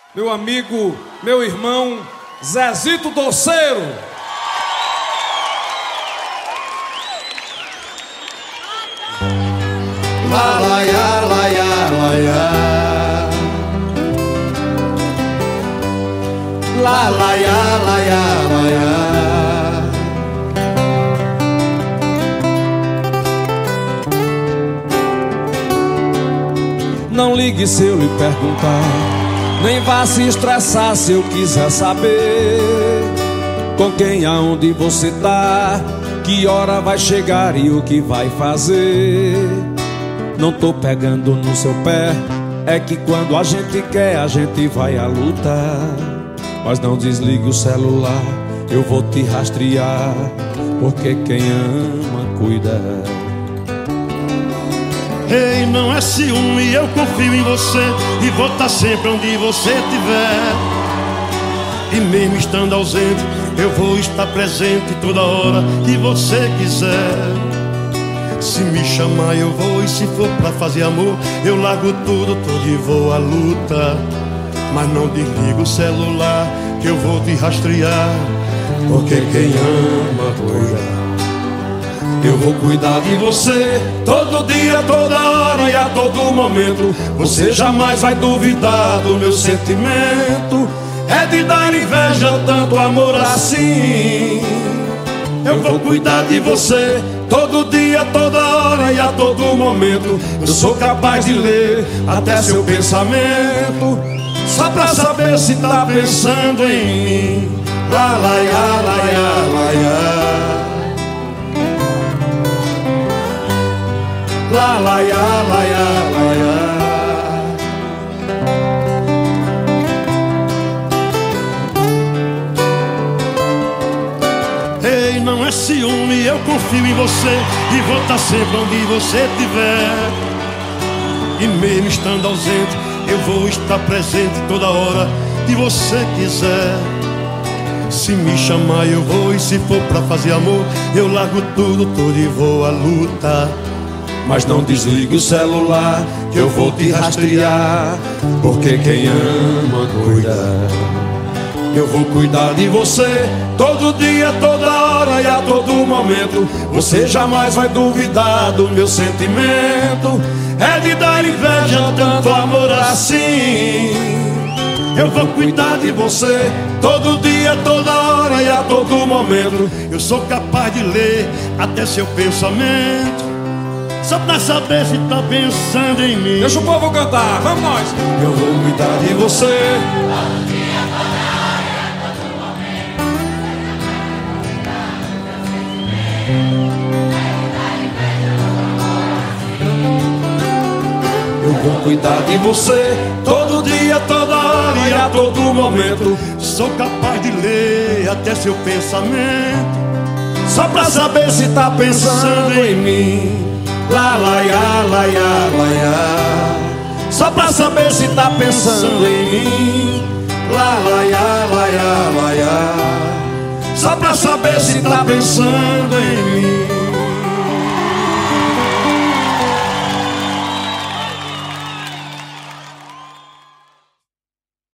meu amigo, meu irmão Zezito Doceiro. La la ya, la ya, la ya. La la ya, la ya, la ya. Não ligue se eu lhe perguntar, nem vá se estressar se eu quiser saber com quem, aonde você tá, que hora vai chegar e o que vai fazer. Não tô pegando no seu pé, é que quando a gente quer a gente vai à luta. Mas não desligue o celular, eu vou te rastrear, porque quem ama cuida. Ei, não é ciúme, eu confio em você e vou estar sempre onde você estiver. E mesmo estando ausente, eu vou estar presente toda hora que você quiser. Se me chamar eu vou, e se for pra fazer amor eu largo tudo e vou à luta. Mas não desliga o celular que eu vou te rastrear, porque quem ama cuida. Eu vou cuidar de você todo dia, toda hora e a todo momento. Você jamais vai duvidar do meu sentimento. É de dar inveja tanto amor assim. Eu vou cuidar de você todo dia, toda hora e a todo momento. Eu sou capaz de ler até seu pensamento, só pra saber se tá pensando em mim. La la ya, la ya, la ya. La la ya, la ya, la ya. Ei, não é ciúme, eu confio em você e vou estar sempre onde você estiver. E mesmo estando ausente, eu vou estar presente toda hora que você quiser. Se me chamar eu vou, e se for pra fazer amor eu largo tudo e vou à luta. Mas não desligue o celular que eu vou te rastrear, porque quem ama cuida. Eu vou cuidar de você todo dia, toda hora e a todo momento. Você jamais vai duvidar do meu sentimento. É de dar inveja tanto amor assim. Eu vou cuidar de você todo dia, toda hora e a todo momento. Eu sou capaz de ler até seu pensamento, só pra saber se tá pensando em mim. Deixa o povo cantar, vamos nós. Eu vou cuidar de você. Eu vou cuidar de você todo dia, toda hora e a todo momento. Sou capaz de ler até seu pensamento, só pra saber se tá pensando em mim. La la ya, la ya, la ya. Só pra saber se tá pensando em mim. La la ya, la ya, la ya. Só pra saber se tá pensando em mim.